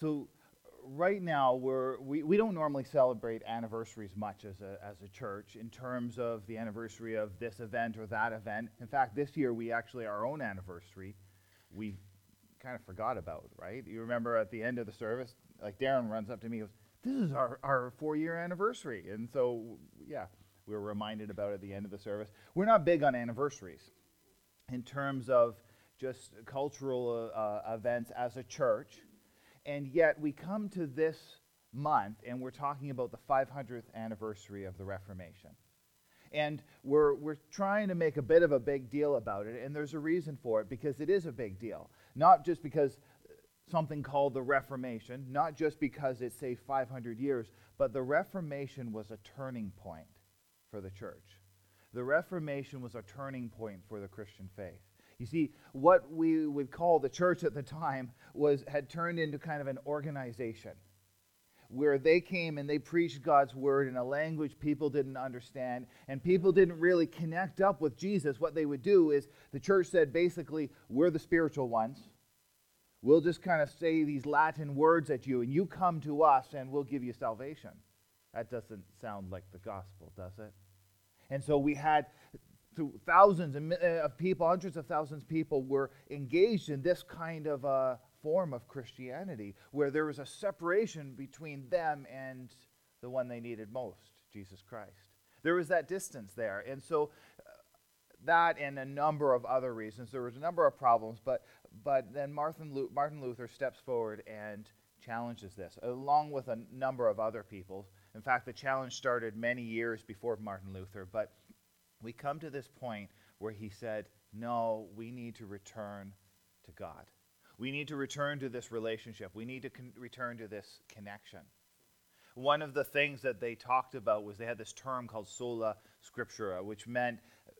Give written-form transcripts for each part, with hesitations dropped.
So right now we don't normally celebrate anniversaries much as a church in terms of the anniversary of this event or that event. In fact, this year we actually our own anniversary we kind of forgot about, right? You remember at the end of the service, like Darren runs up to me and goes, "This is our 4-year anniversary." And so yeah, we were reminded about it at the end of the service. We're not big on anniversaries in terms of just cultural events as a church. And yet we come to this month and we're talking about the 500th anniversary of the Reformation. And we're trying to make a bit of a big deal about it, and there's a reason for it, because it is a big deal. Not just because something called the Reformation, not just because it's, say, 500 years, but the Reformation was a turning point for the church. The Reformation was a turning point for the Christian faith. You see, what we would call the church at the time had turned into kind of an organization where they came and they preached God's word in a language people didn't understand, and people didn't really connect up with Jesus. What they would do is the church said, basically, we're the spiritual ones. We'll just kind of say these Latin words at you, and you come to us, and we'll give you salvation. That doesn't sound like the gospel, does it? And so we had thousands of people, hundreds of thousands of people were engaged in this kind of a form of Christianity, where there was a separation between them and the one they needed most, Jesus Christ. There was that distance there. And so that and a number of other reasons, there was a number of problems, but then Martin Luther steps forward and challenges this, along with a number of other people. In fact, the challenge started many years before Martin Luther, but we come to this point where he said, no, we need to return to God. We need to return to this relationship. We need to return to this connection. One of the things that they talked about was they had this term called sola scriptura, which meant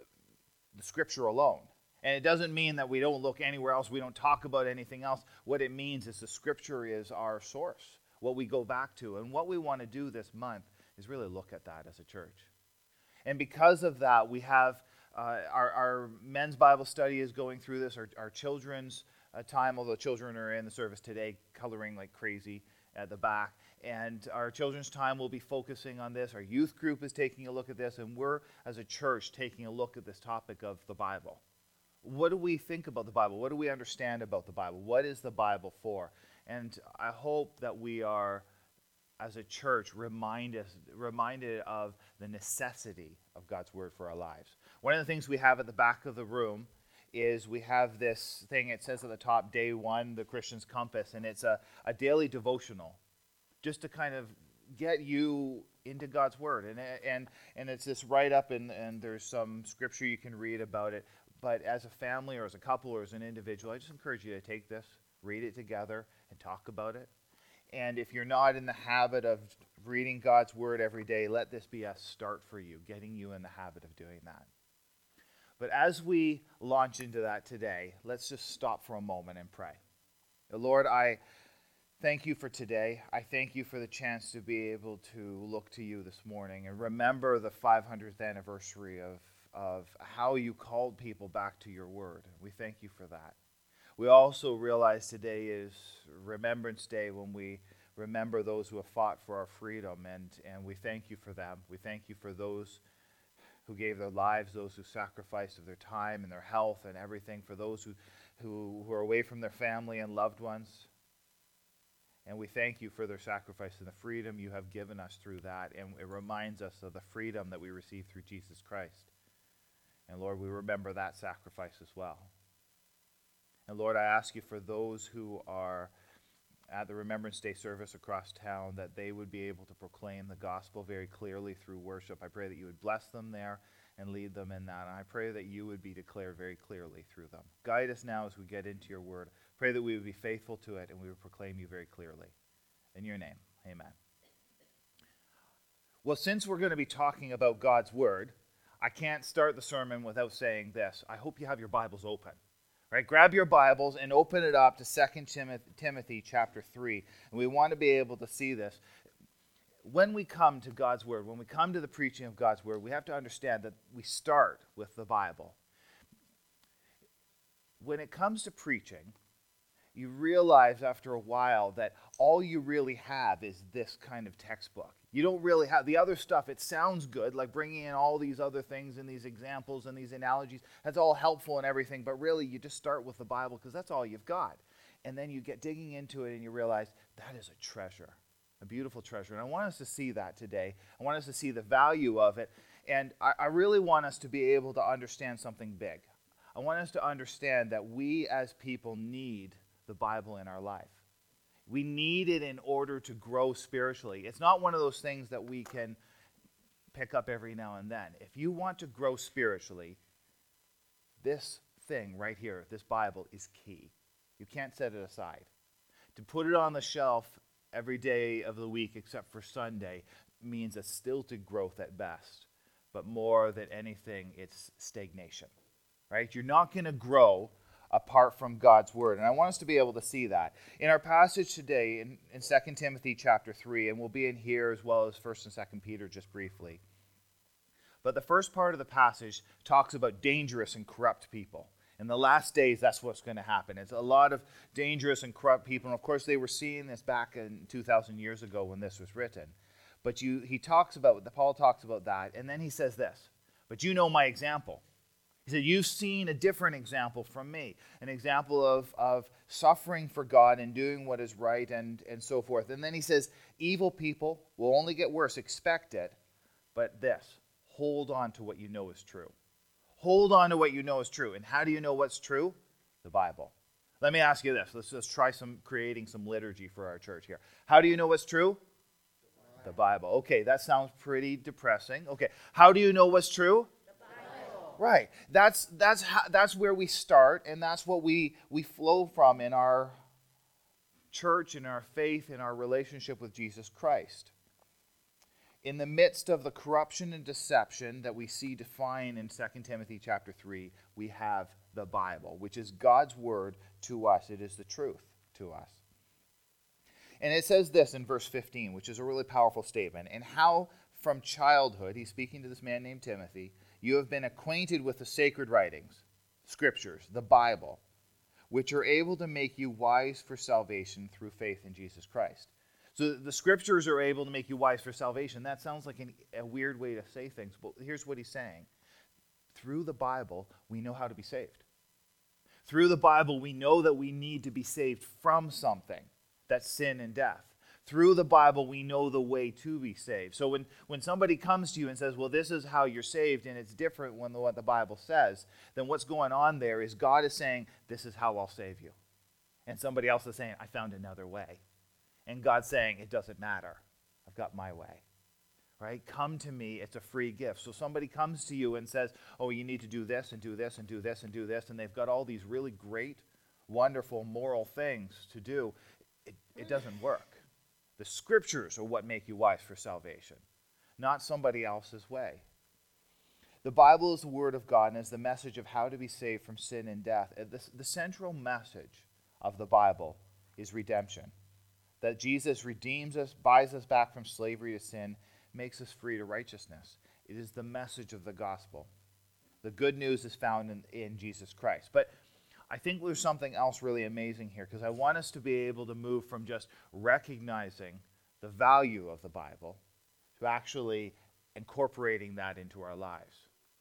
the scripture alone. And it doesn't mean that we don't look anywhere else, we don't talk about anything else. What it means is the scripture is our source, what we go back to. And what we want to do this month is really look at that as a church. And because of that, we have our men's Bible study is going through this, our children's time, although children are in the service today coloring like crazy at the back. And our children's time will be focusing on this. Our youth group is taking a look at this, and we're, as a church, taking a look at this topic of the Bible. What do we think about the Bible? What do we understand about the Bible? What is the Bible for? And I hope that we are, as a church, reminded of the necessity of God's word for our lives. One of the things we have at the back of the room is we have this thing, it says at the top, Day 1, the Christian's Compass, and it's a daily devotional, just to kind of get you into God's word. And it's this write-up, and there's some scripture you can read about it. But as a family or as a couple or as an individual, I just encourage you to take this, read it together, and talk about it. And if you're not in the habit of reading God's word every day, let this be a start for you, getting you in the habit of doing that. But as we launch into that today, let's just stop for a moment and pray. Lord, I thank you for today. I thank you for the chance to be able to look to you this morning and remember the 500th anniversary of how you called people back to your word. We thank you for that. We also realize today is Remembrance Day, when we remember those who have fought for our freedom, and we thank you for them. We thank you for those who gave their lives, those who sacrificed of their time and their health and everything, for those who are away from their family and loved ones. And we thank you for their sacrifice and the freedom you have given us through that, and it reminds us of the freedom that we receive through Jesus Christ. And Lord, we remember that sacrifice as well. And Lord, I ask you for those who are at the Remembrance Day service across town, that they would be able to proclaim the gospel very clearly through worship. I pray that you would bless them there and lead them in that. And I pray that you would be declared very clearly through them. Guide us now as we get into your word. Pray that we would be faithful to it and we would proclaim you very clearly. In your name, amen. Well, since we're going to be talking about God's word, I can't start the sermon without saying this. I hope you have your Bibles open. Right, grab your Bibles and open it up to 2 Timothy chapter 3. And we want to be able to see this. When we come to God's word, when we come to the preaching of God's word, we have to understand that we start with the Bible. When it comes to preaching, you realize after a while that all you really have is this kind of textbook. You don't really have the other stuff. It sounds good, like bringing in all these other things and these examples and these analogies. That's all helpful and everything, but really you just start with the Bible because that's all you've got. And then you get digging into it and you realize that is a treasure, a beautiful treasure. And I want us to see that today. I want us to see the value of it. And I really want us to be able to understand something big. I want us to understand that we as people need the Bible in our life. We need it in order to grow spiritually. It's not one of those things that we can pick up every now and then. If you want to grow spiritually, this thing right here, this Bible, is key. You can't set it aside. To put it on the shelf every day of the week except for Sunday means a stilted growth at best. But more than anything, it's stagnation. Right? You're not going to grow apart from God's word. And I want us to be able to see that. In our passage today, in 2 Timothy chapter 3, and we'll be in here as well as 1 and 2 Peter just briefly. But the first part of the passage talks about dangerous and corrupt people. In the last days, that's what's going to happen. It's a lot of dangerous and corrupt people. And of course, they were seeing this back in 2,000 years ago when this was written. But Paul talks about that. And then he says this, but you know my example. He said, you've seen a different example from me, an example of suffering for God and doing what is right and so forth. And then he says, evil people will only get worse. Expect it. But this, hold on to what you know is true. Hold on to what you know is true. And how do you know what's true? The Bible. Let me ask you this. Let's just try creating some liturgy for our church here. How do you know what's true? The Bible. Okay, that sounds pretty depressing. Okay, how do you know what's true? Right. That's where we start, and that's what we flow from in our church, in our faith, in our relationship with Jesus Christ. In the midst of the corruption and deception that we see defined in 2 Timothy chapter 3, we have the Bible, which is God's word to us. It is the truth to us. And it says this in verse 15, which is a really powerful statement. And how from childhood, he's speaking to this man named Timothy, you have been acquainted with the sacred writings, scriptures, the Bible, which are able to make you wise for salvation through faith in Jesus Christ. So the scriptures are able to make you wise for salvation. That sounds like a weird way to say things, but here's what he's saying. Through the Bible, we know how to be saved. Through the Bible, we know that we need to be saved from something, that's sin and death. Through the Bible, we know the way to be saved. So when somebody comes to you and says, well, this is how you're saved, and it's different than what the Bible says, then what's going on there is God is saying, this is how I'll save you. And somebody else is saying, I found another way. And God's saying, it doesn't matter. I've got my way. Right? Come to me. It's a free gift. So somebody comes to you and says, oh, you need to do this and do this and do this and do this, and they've got all these really great, wonderful, moral things to do. It doesn't work. The scriptures are what make you wise for salvation, not somebody else's way. The Bible is the word of God and is the message of how to be saved from sin and death. The central message of the Bible is redemption. That Jesus redeems us, buys us back from slavery to sin, makes us free to righteousness. It is the message of the gospel. The good news is found in Jesus Christ. But I think there's something else really amazing here, because I want us to be able to move from just recognizing the value of the Bible to actually incorporating that into our lives.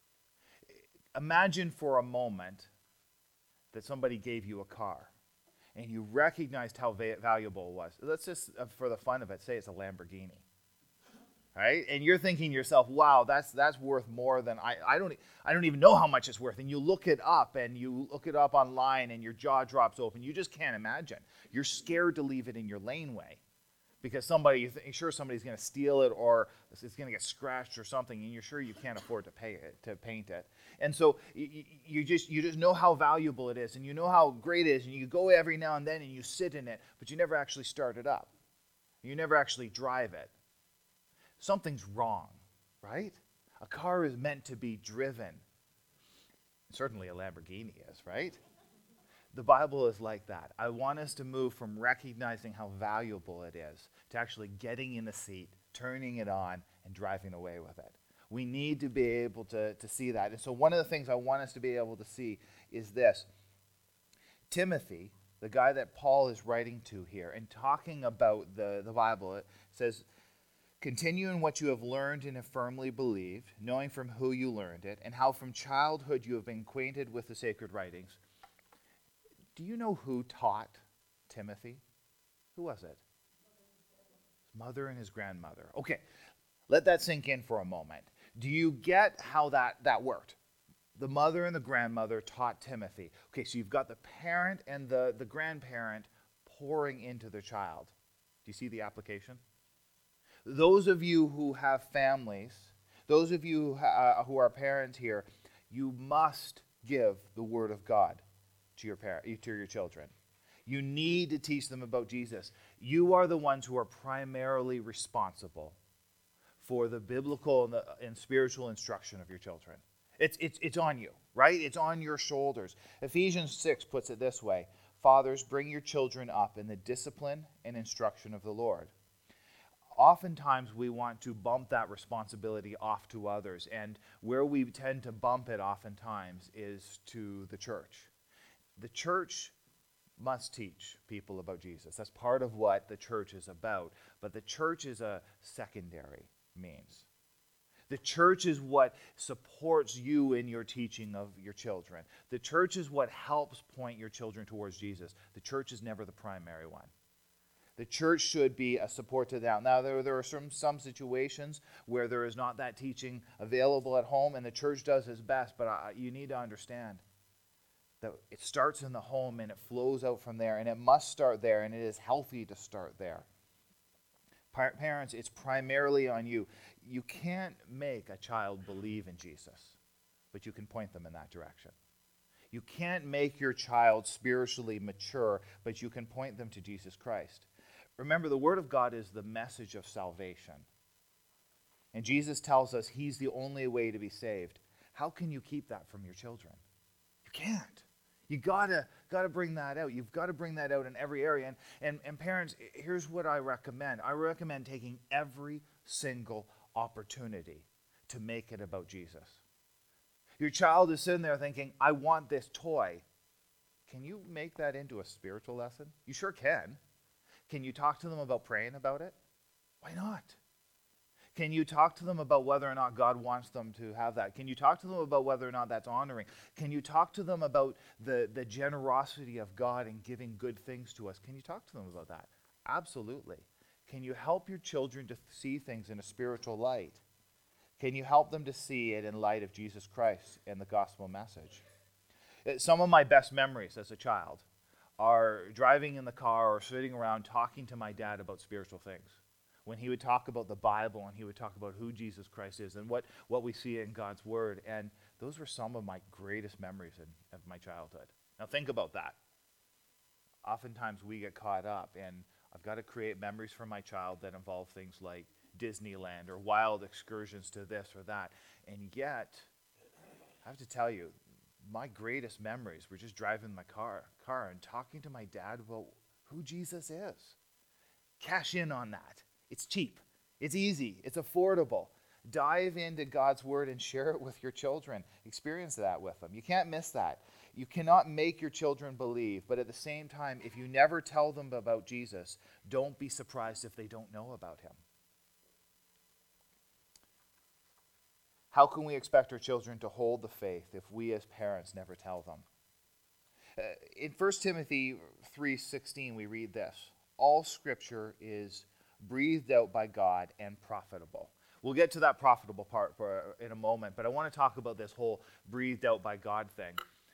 Imagine for a moment that somebody gave you a car and you recognized how valuable it was. Let's just, for the fun of it, say it's a Lamborghini. Right? And you're thinking to yourself, wow, that's worth more than I don't even know how much it's worth. And you look it up online and your jaw drops open. You just can't imagine. You're scared to leave it in your laneway because you're sure somebody's going to steal it or it's going to get scratched or something, and you're sure you can't afford to paint it. And so you just know how valuable it is, and you know how great it is, and you go every now and then and you sit in it, but you never actually start it up. You never actually drive it. Something's wrong, right? A car is meant to be driven. Certainly a Lamborghini is, right? The Bible is like that. I want us to move from recognizing how valuable it is to actually getting in the seat, turning it on, and driving away with it. We need to be able to see that. And so one of the things I want us to be able to see is this. Timothy the guy that Paul is writing to here, and talking about the Bible. It says, continue in what you have learned and have firmly believed, knowing from who you learned it, and how from childhood you have been acquainted with the sacred writings. Do you know who taught Timothy? Who was it? His mother and his grandmother. Okay, let that sink in for a moment. Do you get how that worked? The mother and the grandmother taught Timothy. Okay, so you've got the parent and the grandparent pouring into their child. Do you see the application? Those of you who have families, those of you who are parents here, you must give the Word of God to your children. You need to teach them about Jesus. You are the ones who are primarily responsible for the biblical and spiritual instruction of your children. It's on you, right? It's on your shoulders. Ephesians 6 puts it this way: fathers, bring your children up in the discipline and instruction of the Lord. Oftentimes we want to bump that responsibility off to others, and where we tend to bump it oftentimes is to the church. The church must teach people about Jesus. That's part of what the church is about, but the church is a secondary means. The church is what supports you in your teaching of your children. The church is what helps point your children towards Jesus. The church is never the primary one. The church should be a support to them. Now, there are some situations where there is not that teaching available at home, and the church does its best, but you need to understand that it starts in the home and it flows out from there, and it must start there, and it is healthy to start there. Parents, it's primarily on you. You can't make a child believe in Jesus, but you can point them in that direction. You can't make your child spiritually mature, but you can point them to Jesus Christ. Remember, the Word of God is the message of salvation. And Jesus tells us He's the only way to be saved. How can you keep that from your children? You can't. You gotta bring that out. You've got to bring that out in every area. And parents, here's what I recommend. I recommend taking every single opportunity to make it about Jesus. Your child is sitting there thinking, I want this toy. Can you make that into a spiritual lesson? You sure can. Can you talk to them about praying about it? Why not? Can you talk to them about whether or not God wants them to have that? Can you talk to them about whether or not that's honoring? Can you talk to them about the generosity of God in giving good things to us? Can you talk to them about that? Absolutely. Can you help your children to see things in a spiritual light? Can you help them to see it in light of Jesus Christ and the gospel message? Some of my best memories as a child are driving in the car or sitting around talking to my dad about spiritual things. When he would talk about the Bible and he would talk about who Jesus Christ is and what we see in God's Word. And those were some of my greatest memories of my childhood. Now think about that. Oftentimes we get caught up in, I've got to create memories for my child that involve things like Disneyland or wild excursions to this or that. And yet, I have to tell you, my greatest memories were just driving my car and talking to my dad about who Jesus is. Cash in on that. It's cheap. It's easy. It's affordable. Dive into God's Word and share it with your children. Experience that with them. You can't miss that. You cannot make your children believe, but at the same time, if you never tell them about Jesus, don't be surprised if they don't know about Him. How can we expect our children to hold the faith if we as parents never tell them? In 1 Timothy 3:16, we read this: all Scripture is breathed out by God and profitable. We'll get to that profitable part in a moment, but I want to talk about this whole breathed out by God thing.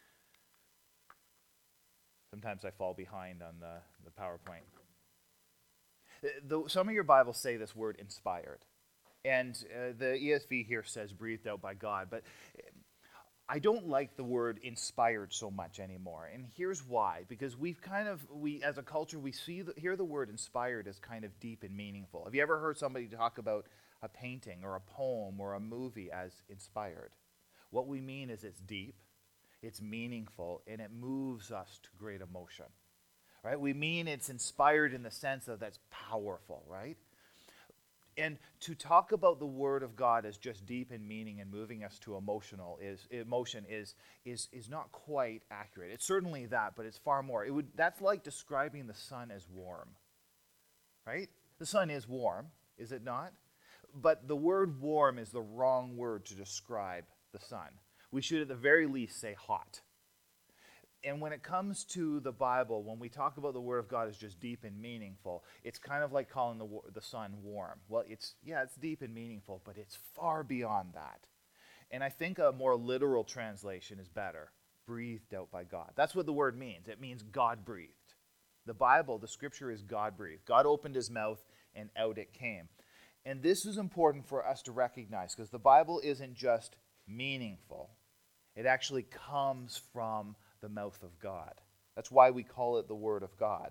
Sometimes I fall behind on the PowerPoint. Some of your Bibles say this word inspired. And the ESV here says breathed out by God, but I don't like the word inspired so much anymore. And here's why. Because we as a culture, we hear the word inspired as kind of deep and meaningful. Have you ever heard somebody talk about a painting or a poem or a movie as inspired? What we mean is it's deep, it's meaningful, and it moves us to great emotion. Right? We mean it's inspired in the sense of that's powerful, right? And to talk about the Word of God as just deep in meaning and moving us to emotion is not quite accurate. It's certainly that, but it's far more. That's like describing the sun as warm, right? The sun is warm, is it not? But the word warm is the wrong word to describe the sun. We should at the very least say hot. And when it comes to the Bible, when we talk about the Word of God as just deep and meaningful, it's kind of like calling the sun warm. Well, it's deep and meaningful, but it's far beyond that. And I think a more literal translation is better. Breathed out by God. That's what the word means. It means God breathed. The Bible, the Scripture is God breathed. God opened his mouth and out it came. And this is important for us to recognize because the Bible isn't just meaningful. It actually comes from the mouth of God. That's why we call it the Word of God.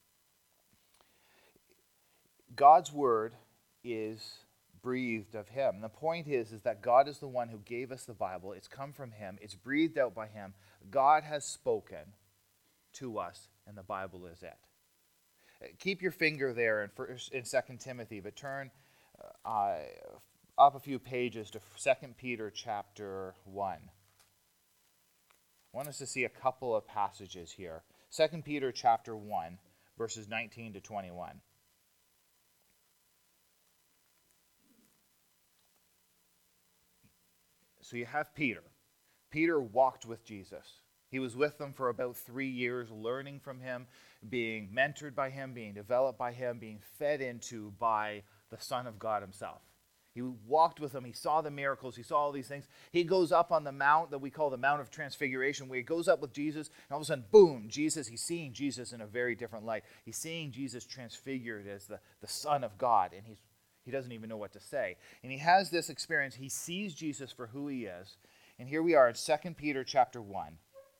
God's Word is breathed of him. And the point is that God is the one who gave us the Bible. It's come from him. It's breathed out by him. God has spoken to us, and the Bible is it. Keep your finger there in 2 Timothy, but turn up a few pages to 2 Peter chapter 1. I want us to see a couple of passages here. 2 Peter chapter 1, verses 19 to 21. So you have Peter. Peter walked with Jesus. He was with them for about 3 years, learning from him, being mentored by him, being developed by him, being fed into by the Son of God himself. He walked with them. He saw the miracles. He saw all these things. He goes up on the mount that we call the Mount of Transfiguration, where he goes up with Jesus, and all of a sudden, boom, he's seeing Jesus in a very different light. He's seeing Jesus transfigured as the Son of God, and he doesn't even know what to say. And he has this experience. He sees Jesus for who he is. And here we are in 2 Peter chapter 1,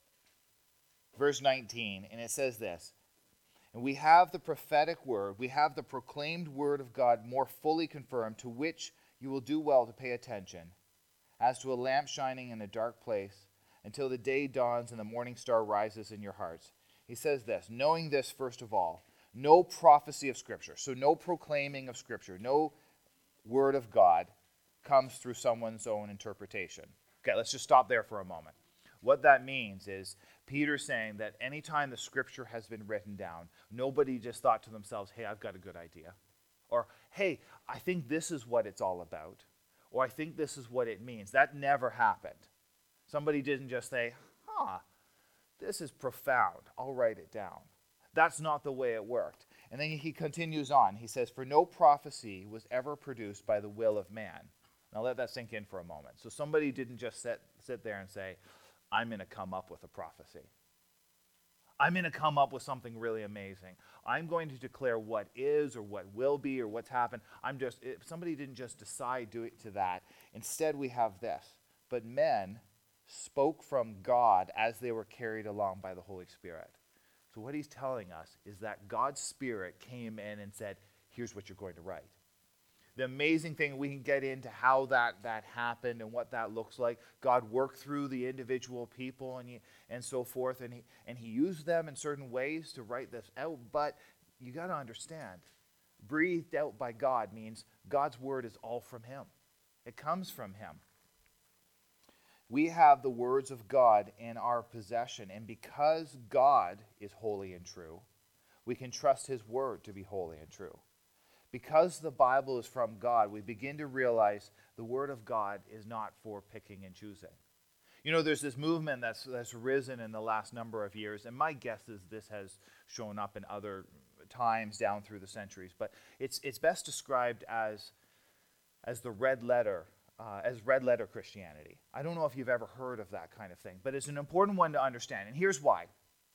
verse 19, and it says this, "And we have the prophetic word, we have the proclaimed word of God more fully confirmed, to which you will do well to pay attention, as to a lamp shining in a dark place, until the day dawns and the morning star rises in your hearts." He says this, knowing this first of all, no prophecy of Scripture, so no proclaiming of Scripture, no word of God comes through someone's own interpretation. Okay, let's just stop there for a moment. What that means is Peter's saying that anytime the Scripture has been written down, nobody just thought to themselves, hey, I've got a good idea. Or, hey, I think this is what it's all about. Or I think this is what it means. That never happened. Somebody didn't just say, this is profound. I'll write it down. That's not the way it worked. And then he continues on. He says, "For no prophecy was ever produced by the will of man." Now let that sink in for a moment. So somebody didn't just sit there and say, I'm going to come up with a prophecy. I'm going to come up with something really amazing. I'm going to declare what is or what will be or what's happened. Somebody didn't just decide to that. Instead, we have this. But men spoke from God as they were carried along by the Holy Spirit. So what he's telling us is that God's Spirit came in and said, here's what you're going to write. The amazing thing, we can get into how that happened and what that looks like. God worked through the individual people and so forth, and he used them in certain ways to write this out. But you got to understand, breathed out by God means God's word is all from him. It comes from him. We have the words of God in our possession, and because God is holy and true, we can trust his word to be holy and true. Because the Bible is from God, we begin to realize the Word of God is not for picking and choosing. You know, there's this movement that's risen in the last number of years, and my guess is this has shown up in other times down through the centuries, but it's best described as the red letter, as red letter Christianity. I don't know if you've ever heard of that kind of thing, but it's an important one to understand, and here's why.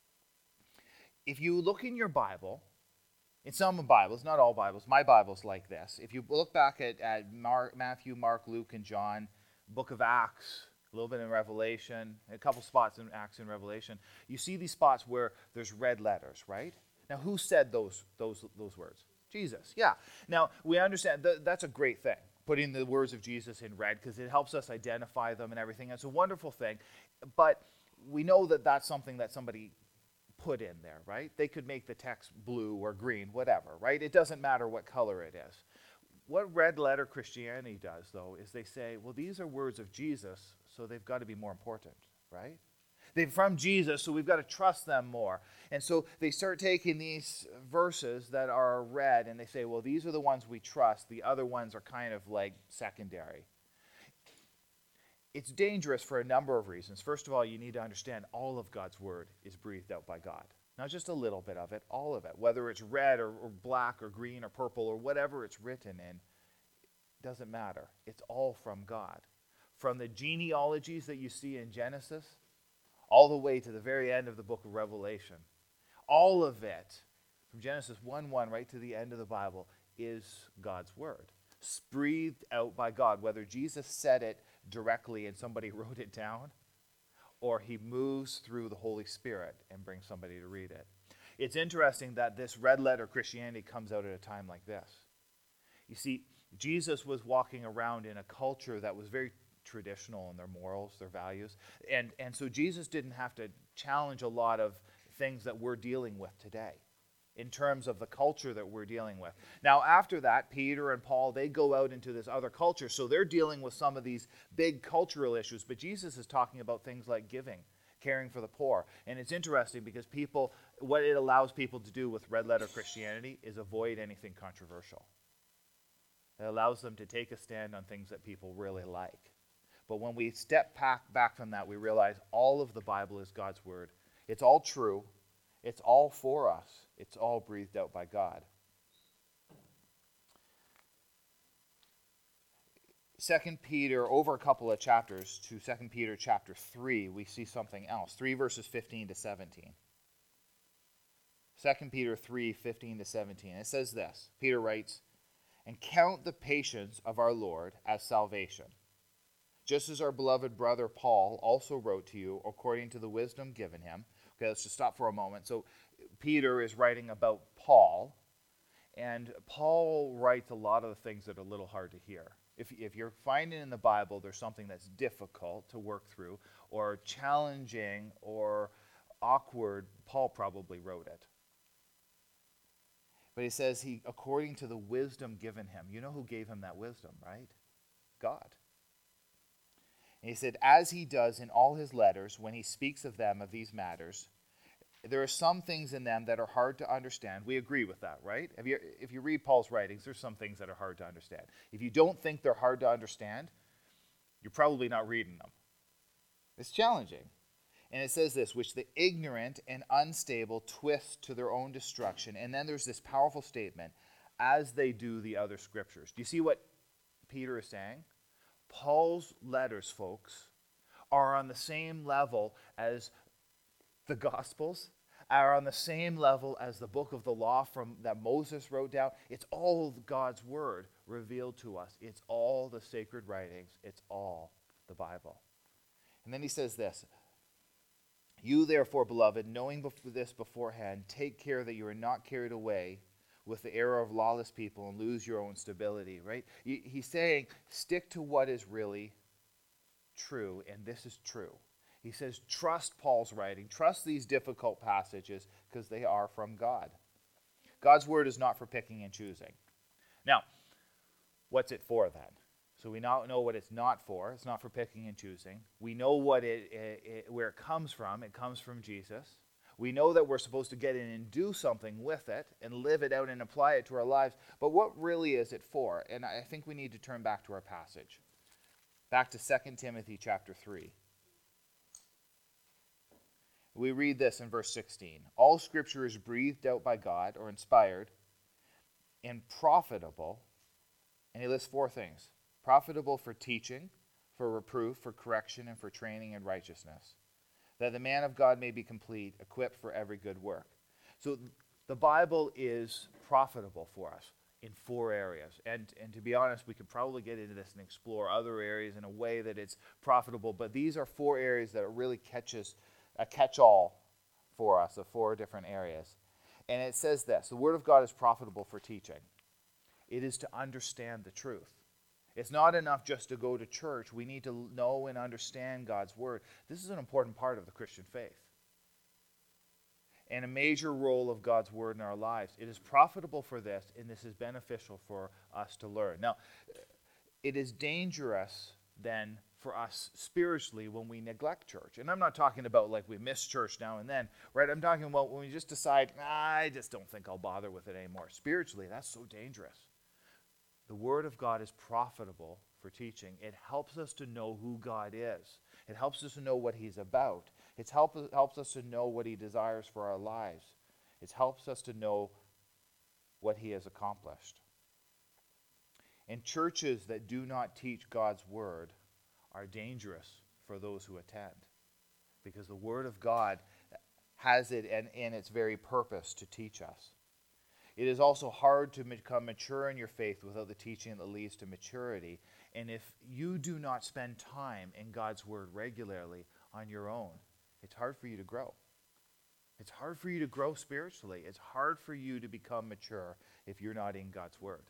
If you look in your Bible, in some Bibles, not all Bibles, my Bible's like this. If you look back at Matthew, Mark, Luke, and John, book of Acts, a little bit in Revelation, a couple spots in Acts and Revelation, you see these spots where there's red letters, right? Now, who said those words? Jesus, yeah. Now, we understand that's a great thing, putting the words of Jesus in red, because it helps us identify them and everything. It's a wonderful thing, but we know that that's something that somebody put in there, right? They could make the text blue or green, whatever, right? It doesn't matter what color it is. What red letter Christianity does, though, is they say, well, these are words of Jesus, so they've got to be more important, right? They're from Jesus, so we've got to trust them more. And so they start taking these verses that are red, and they say, well, these are the ones we trust. The other ones are kind of like secondary. It's dangerous for a number of reasons. First of all, you need to understand all of God's word is breathed out by God. Not just a little bit of it, all of it. Whether it's red or black or green or purple or whatever it's written in, doesn't matter. It's all from God. From the genealogies that you see in Genesis, all the way to the very end of the book of Revelation, all of it, from Genesis 1:1 right to the end of the Bible, is God's word. It's breathed out by God, whether Jesus said it directly and somebody wrote it down, or he moves through the Holy Spirit and brings somebody to read it. It's interesting that this red letter Christianity comes out at a time like this. You see, Jesus was walking around in a culture that was very traditional in their morals, their values, and so Jesus didn't have to challenge a lot of things that we're dealing with today in terms of the culture that we're dealing with. Now, after that, Peter and Paul, they go out into this other culture, so they're dealing with some of these big cultural issues, but Jesus is talking about things like giving, caring for the poor. And it's interesting because what it allows people to do with red letter Christianity is avoid anything controversial. It allows them to take a stand on things that people really like. But when we step back from that, we realize all of the Bible is God's word. It's all true. It's all for us. It's all breathed out by God. 2 Peter, over a couple of chapters, to 2 Peter chapter 3, we see something else. 3 verses 15 to 17. 2 Peter 3, 15 to 17. It says this. Peter writes, "And count the patience of our Lord as salvation, just as our beloved brother Paul also wrote to you according to the wisdom given him." Okay, let's just stop for a moment. So Peter is writing about Paul, and Paul writes a lot of the things that are a little hard to hear. If you're finding in the Bible there's something that's difficult to work through or challenging or awkward, Paul probably wrote it. But he says according to the wisdom given him. You know who gave him that wisdom, right? God. And he said, as he does in all his letters, when he speaks of them, of these matters, there are some things in them that are hard to understand. We agree with that, right? If you read Paul's writings, there's some things that are hard to understand. If you don't think they're hard to understand, you're probably not reading them. It's challenging. And it says this, which the ignorant and unstable twist to their own destruction. And then there's this powerful statement, as they do the other scriptures. Do you see what Peter is saying? Paul's letters, folks, are on the same level as the Gospels, are on the same level as the book of the law that Moses wrote down. It's all God's word revealed to us. It's all the sacred writings. It's all the Bible. And then he says this, you therefore, beloved, knowing this beforehand, take care that you are not carried away with the error of lawless people and lose your own stability, right? He's saying, stick to what is really true, and this is true. He says, trust Paul's writing, trust these difficult passages, because they are from God. God's word is not for picking and choosing. Now, what's it for then? So we now know what it's not for. It's not for picking and choosing. We know what where it comes from. It comes from Jesus. We know that we're supposed to get in and do something with it and live it out and apply it to our lives. But what really is it for? And I think we need to turn back to our passage. Back to 2 Timothy chapter 3. We read this in verse 16. All scripture is breathed out by God or inspired and profitable. And he lists four things. Profitable for teaching, for reproof, for correction, and for training in righteousness, that the man of God may be complete, equipped for every good work. So the Bible is profitable for us in four areas. And to be honest, we could probably get into this and explore other areas in a way that it's profitable, but these are four areas that really a catch-all for us of four different areas. And it says this, the Word of God is profitable for teaching. It is to understand the truth. It's not enough just to go to church. We need to know and understand God's word. This is an important part of the Christian faith. and a major role of God's word in our lives. It is profitable for this, and this is beneficial for us to learn. Now, it is dangerous then for us spiritually when we neglect church. And I'm not talking about like we miss church now and then, right? I'm talking about when we just decide, I just don't think I'll bother with it anymore. Spiritually, that's so dangerous. The Word of God is profitable for teaching. It helps us to know who God is. It helps us to know what He's about. It helps us to know what He desires for our lives. It helps us to know what He has accomplished. And churches that do not teach God's Word are dangerous for those who attend, because the Word of God has it in its very purpose to teach us. It is also hard to become mature in your faith without the teaching that leads to maturity. And if you do not spend time in God's Word regularly on your own, it's hard for you to grow. It's hard for you to grow spiritually. It's hard for you to become mature if you're not in God's Word.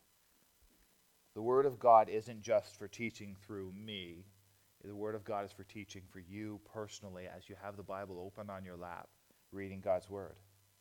The Word of God isn't just for teaching through me. The Word of God is for teaching for you personally as you have the Bible open on your lap, reading God's Word.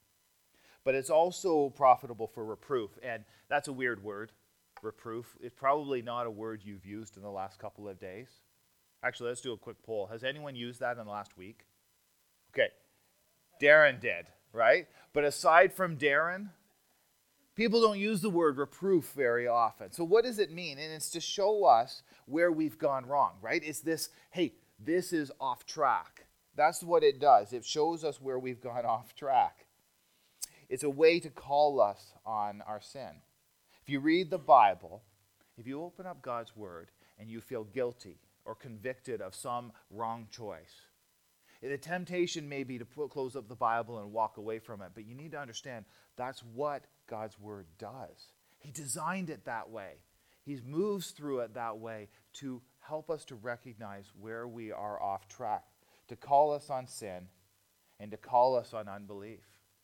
But it's also profitable for reproof, and that's a weird word, reproof. It's probably not a word you've used in the last couple of days. Actually, let's do a quick poll. Has anyone used that in the last week? Okay, Darren did, right? But aside from Darren, people don't use the word reproof very often. So what does it mean? And it's to show us where we've gone wrong, right? It's this, hey, this is off track. That's what it does. It shows us where we've gone off track. It's a way to call us on our sin. If you read the Bible, if you open up God's Word and you feel guilty or convicted of some wrong choice, the temptation may be to close up the Bible and walk away from it, but you need to understand that's what God's Word does. He designed it that way. He moves through it that way to help us to recognize where we are off track, to call us on sin, and to call us on unbelief.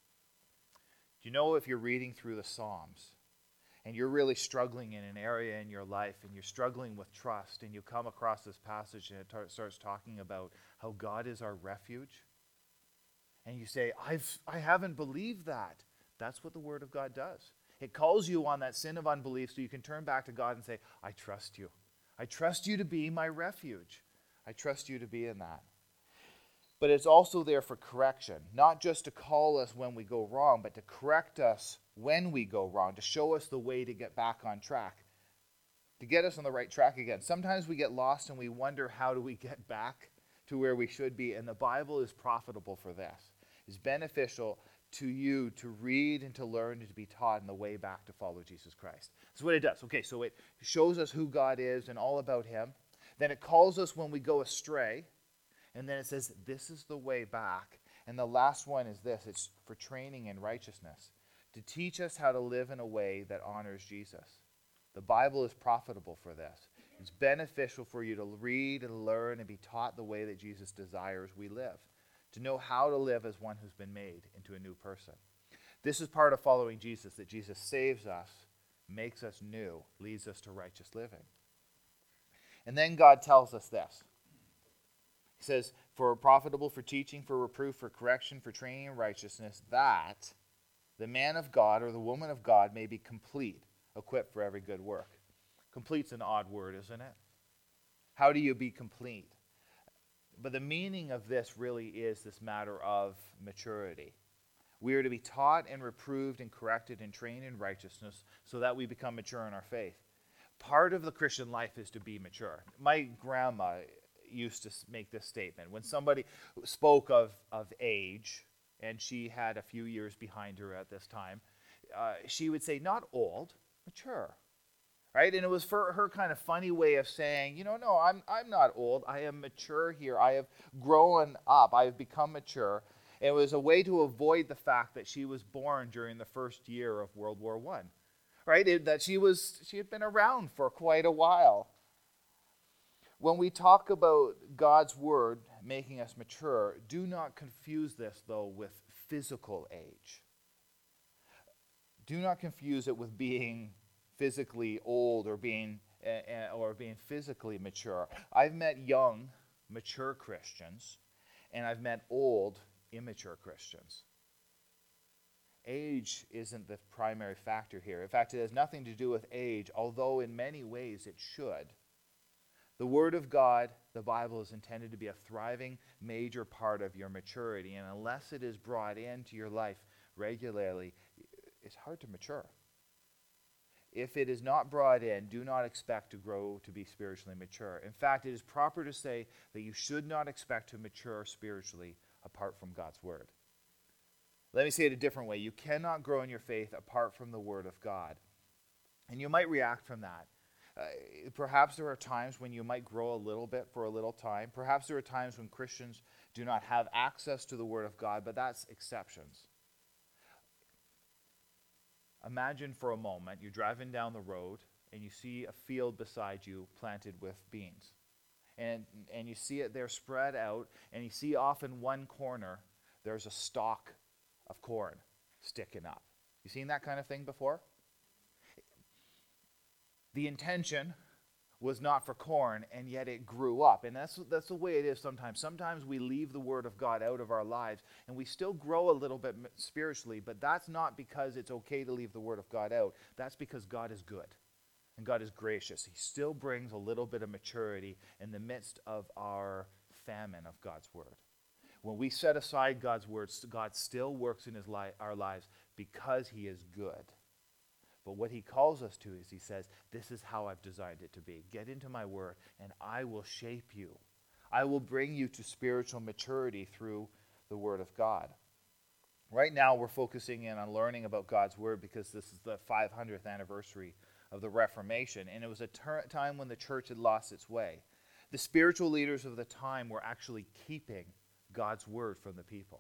Do you know, if you're reading through the Psalms and you're really struggling in an area in your life and you're struggling with trust and you come across this passage and it starts talking about how God is our refuge, and you say, I haven't believed that. That's what the Word of God does. It calls you on that sin of unbelief so you can turn back to God and say, I trust you. I trust you to be my refuge. I trust you to be in that. But it's also there for correction, not just to call us when we go wrong, but to correct us when we go wrong, to show us the way to get back on track, to get us on the right track again. Sometimes we get lost and we wonder, how do we get back to where we should be? And the Bible is profitable for this. It's beneficial to you to read and to learn and to be taught in the way back to follow Jesus Christ. That's what it does. Okay, so it shows us who God is and all about Him. Then it calls us when we go astray. And then it says, this is the way back. And the last one is this. It's for training in righteousness, to teach us how to live in a way that honors Jesus. The Bible is profitable for this. It's beneficial for you to read and learn and be taught the way that Jesus desires we live, to know how to live as one who's been made into a new person. This is part of following Jesus, that Jesus saves us, makes us new, leads us to righteous living. And then God tells us this. He says, for profitable for teaching, for reproof, for correction, for training in righteousness, that the man of God or the woman of God may be complete, equipped for every good work. Complete's an odd word, isn't it? How do you be complete? But the meaning of this really is this matter of maturity. We are to be taught and reproved and corrected and trained in righteousness so that we become mature in our faith. Part of the Christian life is to be mature. My grandma used to make this statement. When somebody spoke of age, and she had a few years behind her at this time, she would say, not old, mature. Right? And it was for her kind of funny way of saying, no, I'm not old. I am mature here. I have grown up. I have become mature. And it was a way to avoid the fact that she was born during the first year of World War I. Right? That she had been around for quite a while. When we talk about God's Word making us mature, do not confuse this, though, with physical age. Do not confuse it with being physically old or being physically mature. I've met young, mature Christians, and I've met old, immature Christians. age isn't the primary factor here. In fact, it has nothing to do with age, although in many ways it should. The Word of God, the Bible, is intended to be a thriving, major part of your maturity, and unless it is brought into your life regularly, it's hard to mature. If it is not brought in, do not expect to grow to be spiritually mature. In fact, it is proper to say that you should not expect to mature spiritually apart from God's Word. Let me say it a different way. You cannot grow in your faith apart from the Word of God. And you might react from that. Perhaps there are times when you might grow a little bit for a little time. Perhaps there are times when Christians do not have access to the Word of God, but that's exceptions. Imagine for a moment you're driving down the road and you see a field beside you planted with beans. And you see it there spread out, and you see off in one corner there's a stalk of corn sticking up. You seen that kind of thing before? The intention was not for corn, and yet it grew up. And that's the way it is sometimes. Sometimes we leave the Word of God out of our lives, and we still grow a little bit spiritually, but that's not because it's okay to leave the Word of God out. That's because God is good, and God is gracious. He still brings a little bit of maturity in the midst of our famine of God's Word. When we set aside God's Word, God still works in our lives because He is good. But what He calls us to is He says, this is how I've designed it to be. Get into my Word, and I will shape you. I will bring you to spiritual maturity through the Word of God. Right now, we're focusing in on learning about God's Word because this is the 500th anniversary of the Reformation, and it was a time when the church had lost its way. The spiritual leaders of the time were actually keeping God's Word from the people.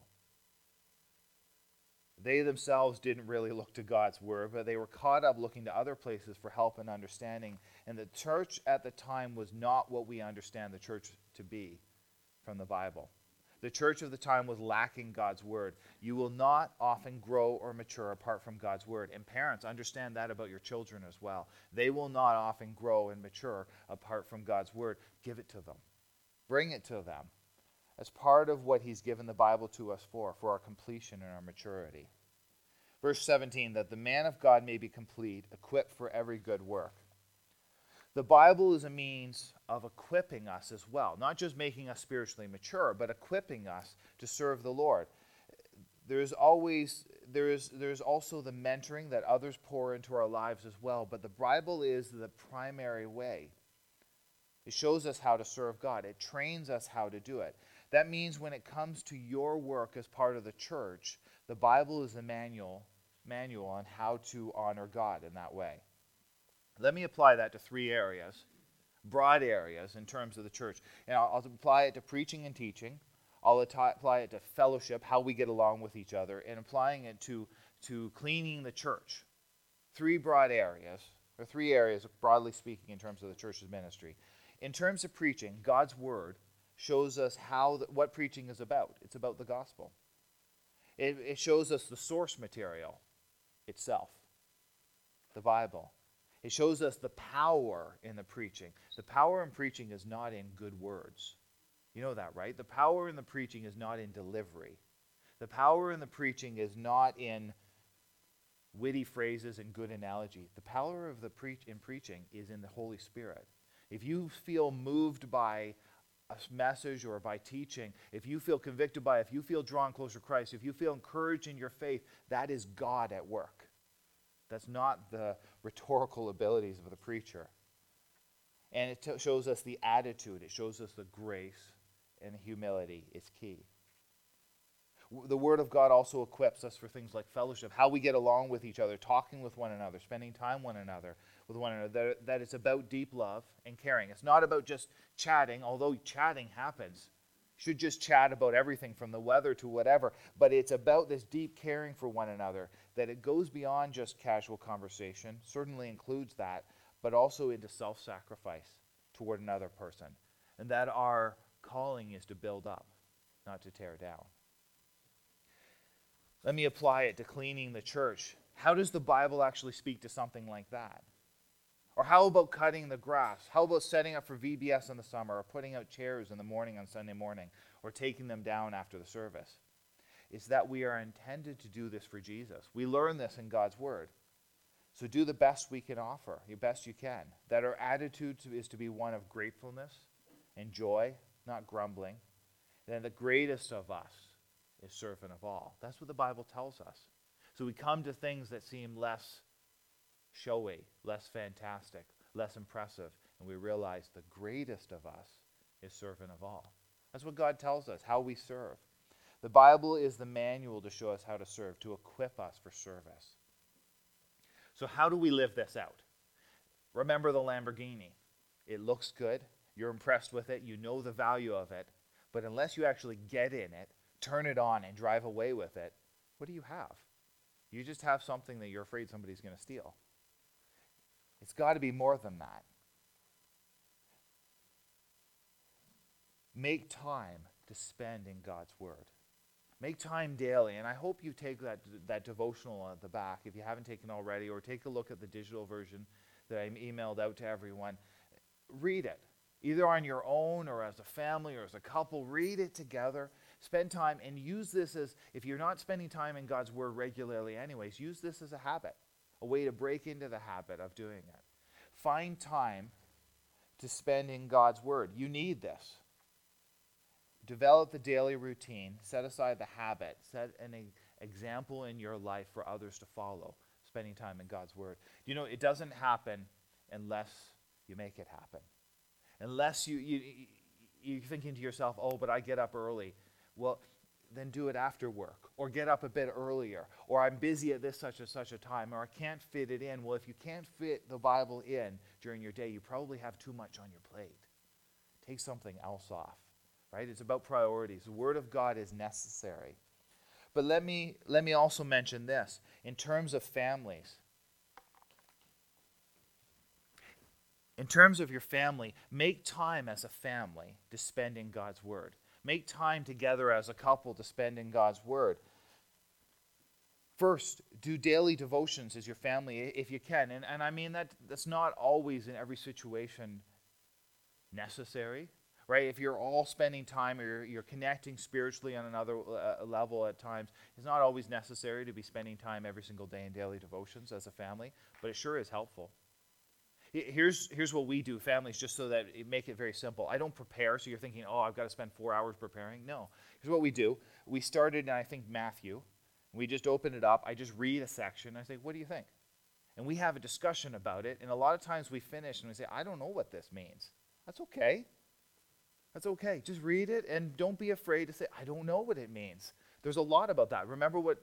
They themselves didn't really look to God's Word, but they were caught up looking to other places for help and understanding. And the church at the time was not what we understand the church to be from the Bible. The church of the time was lacking God's Word. You will not often grow or mature apart from God's Word. And parents, understand that about your children as well. They will not often grow and mature apart from God's Word. Give it to them. Bring it to them as part of what He's given the Bible to us for our completion and our maturity. Verse 17, that the man of God may be complete, equipped for every good work. The Bible is a means of equipping us as well, not just making us spiritually mature, but equipping us to serve the Lord. There's also the mentoring that others pour into our lives as well, but the Bible is the primary way. It shows us how to serve God. It trains us how to do it. That means when it comes to your work as part of the church, the Bible is the manual on how to honor God in that way. Let me apply that to three areas, broad areas in terms of the church. And I'll apply it to preaching and teaching. I'll apply it to fellowship, how we get along with each other, and applying it to cleaning the church. Three areas, broadly speaking, in terms of the church's ministry. In terms of preaching, God's Word shows us what preaching is about. It's about the gospel. It shows us the source material itself, the Bible. It shows us the power in the preaching. The power in preaching is not in good words. You know that, right? The power in the preaching is not in delivery. The power in the preaching is not in witty phrases and good analogy. The power of in preaching is in the Holy Spirit. If you feel moved by a message or by teaching, if you feel convicted by it, if you feel drawn closer to Christ, if you feel encouraged in your faith, that is God at work. That's not the rhetorical abilities of the preacher. And it shows us the attitude. It shows us the grace and the humility is key. The Word of God also equips us for things like fellowship, how we get along with each other, talking with one another, spending time with one another, that it's about deep love and caring. It's not about just chatting, although chatting happens. You should just chat about everything from the weather to whatever, but it's about this deep caring for one another, that it goes beyond just casual conversation, certainly includes that, but also into self-sacrifice toward another person, and that our calling is to build up, not to tear down. Let me apply it to cleaning the church. How does the Bible actually speak to something like that? Or how about cutting the grass? How about setting up for VBS in the summer, or putting out chairs in the morning on Sunday morning, or taking them down after the service? It's that we are intended to do this for Jesus. We learn this in God's word. So do the best we can offer, the best you can. That our attitude is to be one of gratefulness and joy, not grumbling. Then the greatest of us is servant of all. That's what the Bible tells us. So we come to things that seem less showy, less fantastic, less impressive, and we realize the greatest of us is servant of all. That's what God tells us, how we serve. The Bible is the manual to show us how to serve, to equip us for service. So how do we live this out? Remember the Lamborghini. It looks good. You're impressed with it. You know the value of it. But unless you actually get in it, turn it on, and drive away with it, what do you have? You just have something that you're afraid somebody's going to steal. It's got to be more than that. Make time to spend in God's word. Make time daily, and I hope you take that devotional at the back if you haven't taken already, or take a look at the digital version that I emailed out to everyone. Read it, either on your own or as a family or as a couple. Read it together. Spend time and use this as, if you're not spending time in God's word regularly anyways, use this as a habit, a way to break into the habit of doing it. Find time to spend in God's word. You need this. Develop the daily routine. Set aside the habit. Set an example in your life for others to follow, spending time in God's word. You know, it doesn't happen unless you make it happen. Unless you're thinking to yourself, oh, but I get up early. Well, then do it after work, or get up a bit earlier, or I'm busy at this such and such a time, or I can't fit it in. Well, if you can't fit the Bible in during your day, you probably have too much on your plate. Take something else off. Right? It's about priorities. The Word of God is necessary. But let me also mention this. In terms of families, in terms of your family, make time as a family to spend in God's Word. Make time together as a couple to spend in God's Word. First, do daily devotions as your family if you can. And I mean that's not always in every situation necessary. Right? If you're all spending time, or you're connecting spiritually on another level at times, it's not always necessary to be spending time every single day in daily devotions as a family, but it sure is helpful. Here's what we do, families, just so that it make it very simple. I don't prepare, so you're thinking, oh, I've got to spend 4 hours preparing. No. Here's what we do. We started in, I think, Matthew. We just open it up. I just read a section. I say, what do you think? And we have a discussion about it, and a lot of times we finish and we say, I don't know what this means. That's okay. That's okay. Just read it and don't be afraid to say, I don't know what it means. There's a lot about that. Remember what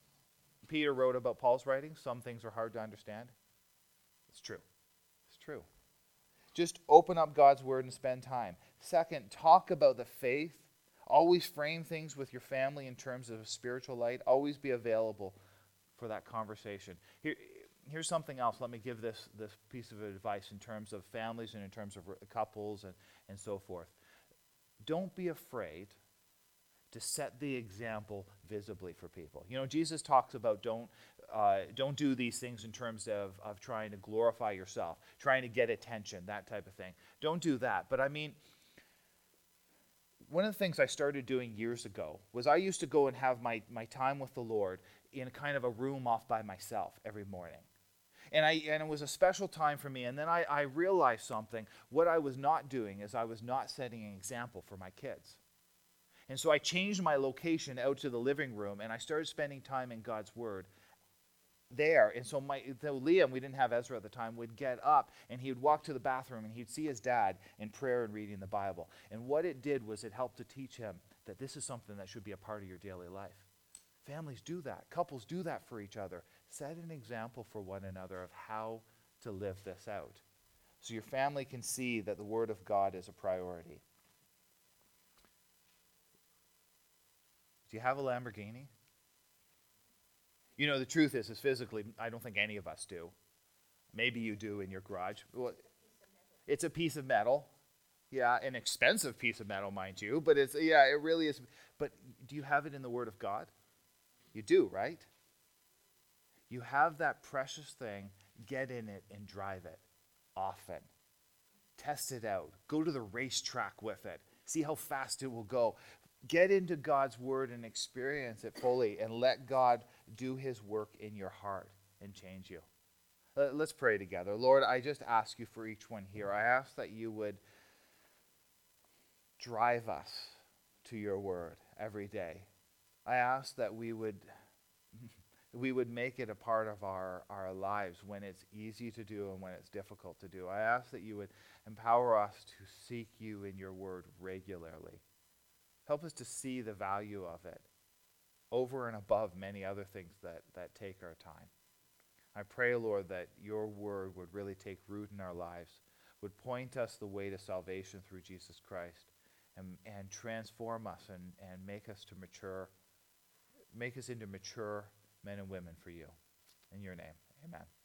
Peter wrote about Paul's writing? Some things are hard to understand. It's true. It's true. Just open up God's word and spend time. Second, talk about the faith. Always frame things with your family in terms of a spiritual light. Always be available for that conversation. Here's something else. Let me give this piece of advice in terms of families and in terms of couples and so forth. Don't be afraid to set the example visibly for people. You know, Jesus talks about don't do these things in terms of trying to glorify yourself, trying to get attention, that type of thing. Don't do that. But I mean, one of the things I started doing years ago was I used to go and have my time with the Lord in kind of a room off by myself every morning. And it was a special time for me. And then I realized something. What I was not doing is I was not setting an example for my kids. And so I changed my location out to the living room, and I started spending time in God's Word there. And so Liam, we didn't have Ezra at the time, would get up, and he would walk to the bathroom, and he'd see his dad in prayer and reading the Bible. And what it did was it helped to teach him that this is something that should be a part of your daily life. Families do that. Couples do that for each other. Set an example for one another of how to live this out, so your family can see that the Word of God is a priority. Do you have a Lamborghini? You know, the truth is physically, I don't think any of us do. Maybe you do in your garage. Well, it's a piece of metal. Yeah, an expensive piece of metal, mind you, but it really is. But do you have it in the Word of God? You do, right? You have that precious thing. Get in it and drive it often. Test it out. Go to the racetrack with it. See how fast it will go. Get into God's word and experience it fully, and let God do his work in your heart and change you. Let's pray together. Lord, I just ask you for each one here. I ask that you would drive us to your word every day. I ask that we would make it a part of our lives when it's easy to do and when it's difficult to do. I ask that you would empower us to seek you in your word regularly. Help us to see the value of it over and above many other things that take our time. I pray, Lord, that your word would really take root in our lives, would point us the way to salvation through Jesus Christ, and transform us and make us into mature men and women for you. In your name, amen.